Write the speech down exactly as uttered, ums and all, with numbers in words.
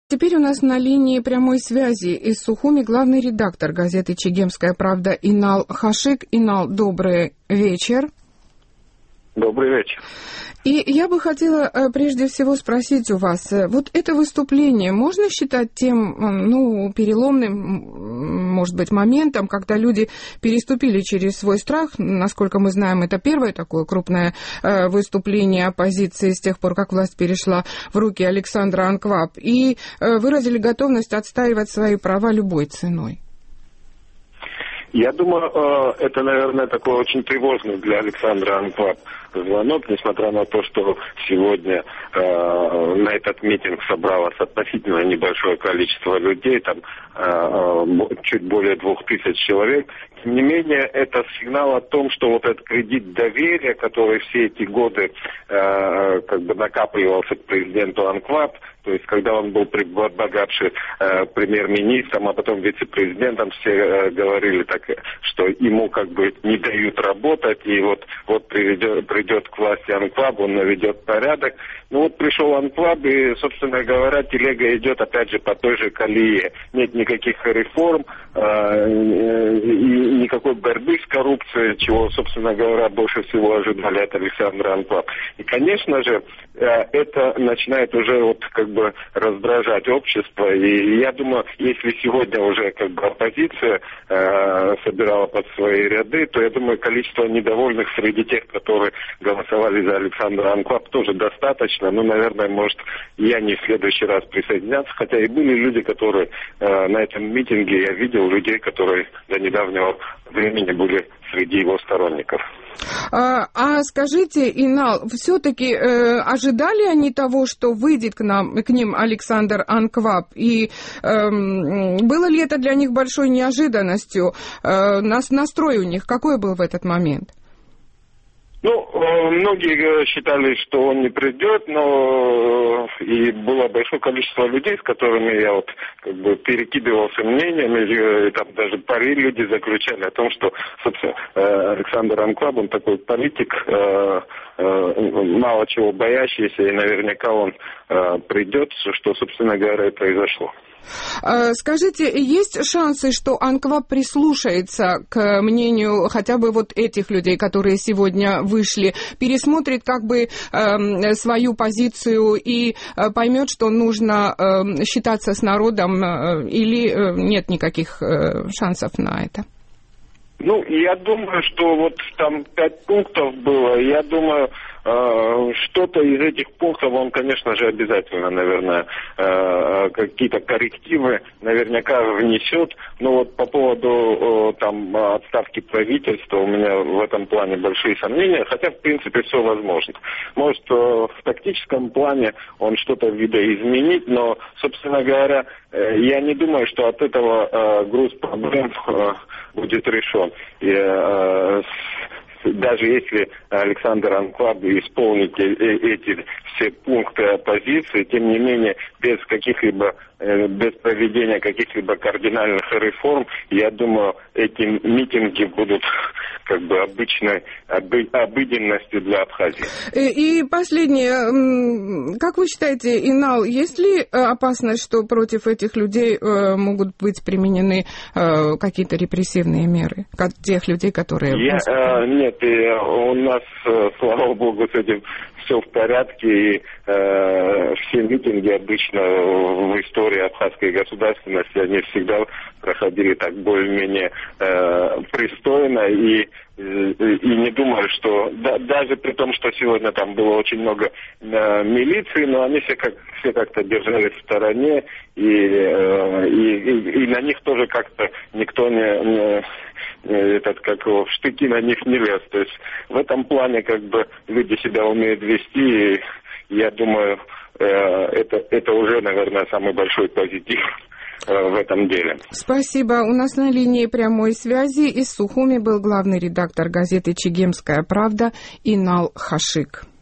Теперь у нас на линии прямой связи из Сухуми главный редактор газеты «Чегемская правда» Инал Хашик. Инал, добрый вечер. Добрый вечер. И я бы хотела прежде всего спросить у вас, вот это выступление можно считать тем, ну, переломным, может быть, моментом, когда люди переступили через свой страх? Насколько мы знаем, это первое такое крупное выступление оппозиции с тех пор, как власть перешла в руки Александра Анкваб, и выразили готовность отстаивать свои права любой ценой. Я думаю, это, наверное, такой очень тревожный для Александра Анкваб звонок, несмотря на то, что сегодня э, на этот митинг собралось относительно небольшое количество людей, там э, чуть более двух тысяч человек. Тем не менее, это сигнал о том, что вот этот кредит доверия, который все эти годы э, как бы накапливался к президенту Анкваб, то есть когда он был богатший э, премьер-министром, а потом вице-президентом, все э, говорили так, что ему как бы не дают работать, и вот, вот приведет, придет к власти Анкваб, он наведет порядок. Ну вот пришел Анкваб, и, собственно говоря, телега идет опять же по той же колее. Нет никаких реформ, э, и никакой борьбы с коррупцией, чего, собственно говоря, больше всего ожидали от Александра Анкваб. И, конечно же, э, это начинает уже вот как бы раздражать общество. И я думаю, если сегодня уже как бы оппозиция э, собирала под свои ряды, то я думаю, количество недовольных среди тех, которые голосовали за Александра Анкваб, тоже достаточно. Ну, наверное, может, я не в следующий раз присоединяться. Хотя и были люди, которые э, на этом митинге, я видел людей, которые до недавнего времени были среди его сторонников. А, а скажите, Инал, все-таки э, ожидали они того, что выйдет к нам, к ним Александр Анкваб? И э, было ли это для них большой неожиданностью? Э, нас, настрой у них какой был в этот момент? Ну, многие считали, что он не придет, но и было большое количество людей, с которыми я вот как бы перекидывался мнениями, и там даже пари люди заключали о том, что, собственно, Александр Анкваб, он такой политик, мало чего боящийся, и наверняка он придет, что, собственно говоря, и произошло. Скажите, есть шансы, что Анкваб прислушается к мнению хотя бы вот этих людей, которые сегодня вышли, пересмотрит как бы э, свою позицию и э, поймет, что нужно э, считаться с народом, э, или э, нет никаких э, шансов на это? Ну, я думаю, что вот там пять пунктов было, я думаю, э, что-то из этих пунктов он, конечно же, обязательно, наверное, э, какие-то коррективы наверняка внесет. Но вот по поводу э, там отставки правительства у меня в этом плане большие сомнения, хотя, в принципе, все возможно. Может, э, в тактическом плане он что-то видоизменить, но, собственно говоря, э, я не думаю, что от этого э, груз проблем э, будет решен. И, э, даже если Александр Анкваб исполнит эти все пункты оппозиции, тем не менее, без каких-либо, без проведения каких-либо кардинальных реформ, я думаю, эти митинги будут как бы обычной обыденностью для Абхазии. И последнее, как вы считаете, Инал, есть ли опасность, что против этих людей могут быть применены какие-то репрессивные меры, как тех людей, которые... Я, э, нет, и у нас, слава богу, с этим все в порядке, и э, все митинги обычно в истории абхазской государственности, они всегда проходили так более-менее э, пристойно, и, и, и не думаю, что да, даже при том, что сегодня там было очень много э, милиции, но они все, как, все как-то держались в стороне, и, э, и, и, и на них тоже как-то никто не... не этот, как его, в штыки на них не лез. То есть в этом плане как бы люди себя умеют вести, и я думаю, э, это, это уже, наверное, самый большой позитив э, в этом деле. Спасибо. У нас на линии прямой связи из Сухуми был главный редактор газеты «Чегемская правда» Инал Хашик.